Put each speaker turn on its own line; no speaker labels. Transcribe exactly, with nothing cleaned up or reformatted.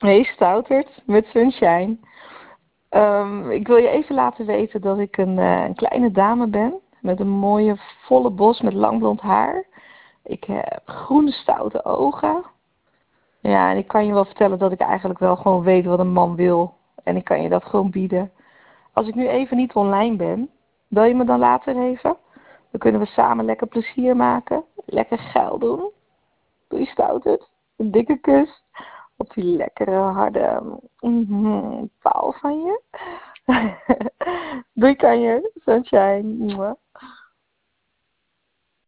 Hey Stoutert, met Sunshine. Ehm, ik wil je even laten weten dat ik een, eh, een kleine dame ben. Met een mooie volle bos met lang blond haar. Ik heb groene stoute ogen. Ja, en ik kan je wel vertellen dat ik eigenlijk wel gewoon weet wat een man wil. En ik kan je dat gewoon bieden. Als ik nu even niet online ben, bel je me dan later even? Dan kunnen we samen lekker plezier maken. Lekker geil doen. Doe je Stoutert. Een dikke kus. Op die lekkere harde mm, paal van je. Doei kan je, Sunshine. Mwah.